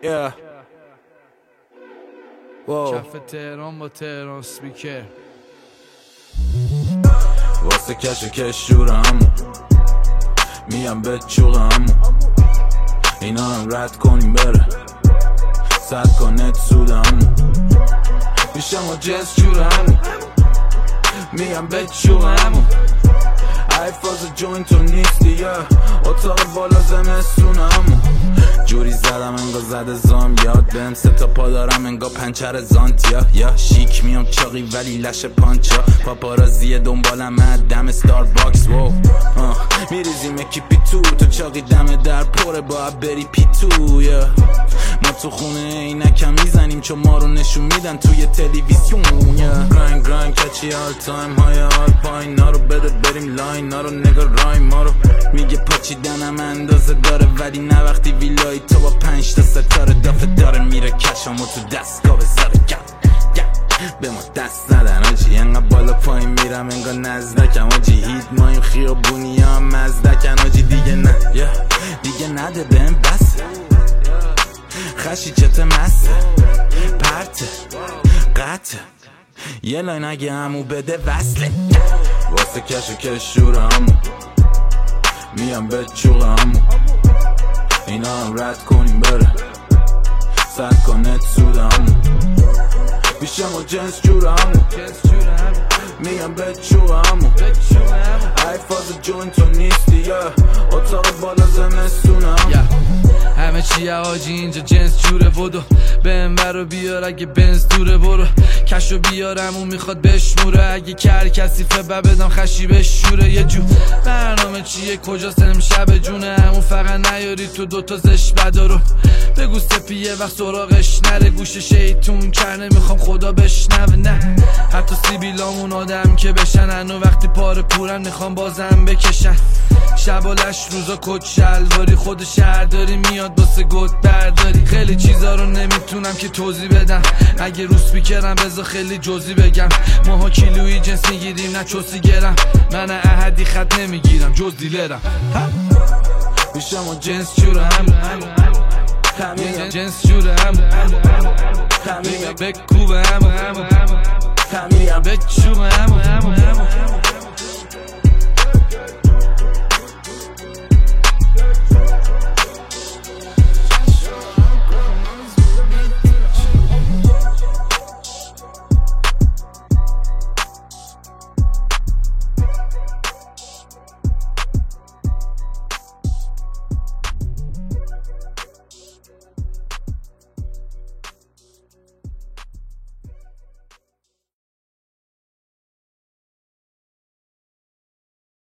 کف تهران با تهران سپیکر واسه کش جورم میام به چوغم اینا هم رد کنیم بره صد کنت سودم میشم و جنس جورم میام به چوغم فاز جوین تو نیستی یا اتاق بالا زمستونم جوری زدم انگا زده زام یاد بهم سه تا پا دارم انگا پنچر زانتیا یا شیک میام چاقی ولی لش پانچا پاپارازی دنبالم دم ستارباکس میریزیم اکیپی تو چاقی دم در پره باید بری پیتو یا ما تو خونه اینکم میزنیم چون ما رو نشون میدن توی تلویزیون گرنگ کچی آل تایم های آل پاین نارو بده بریم لاین نارو نگا رایم ما رو میگه پاچیدنم اندازه داره ولی نه وقتی ویلایی تو با 5 تا ستاره دافه داره میره کشمو تو دستگاه بذاره به ما دست ندن آجی انقدر بالا پایین میرم انگا نزدکم آجی هیت مایم خیابونی ها مزدکن آجی دیگه نده بهم بس خشی چت مسته پرته قطه یه لاین اگه همو بده وصله واسه کش جورم میام به چوغم اینا هم رد کنیم بره صد کنت سودم بیشم و جنس جورم میام به چوغم فاز جوین تو نیستی یا اتاق بالا زمستونم همه چیه آجی اینجا جنس جوره بدو بهم برو بیار اگه بنز دوره برو کشو بیارم اون میخواد بشموره اگه کر کسیفه بدم خشی بشوره یه جو برنامه چیه کجاست امشب جونه همون فقط نیاری تو دوتا زش بدارو بگو سپیه وقت سراغش نره گوش شیطون کرنه میخوام خدا بشنوه نه حتی سیبیلامون آدم که بشن انو وقتی پاره پورن میخوام بازم بکشن شبالش روزا کت شلواری خود شهرداری میاد باسه گد برداری خیلی چیزا رو نمیتونم که توضیح بدم اگه رو سپیکرم بذار خیلی جزئی بگم ماها کیلویی جنس میگیریم نه چوسی گرم من احدی خط نمیگیرم جز دیلرم بیشم و جنس جورم جنس جورم بکوبم بچوبم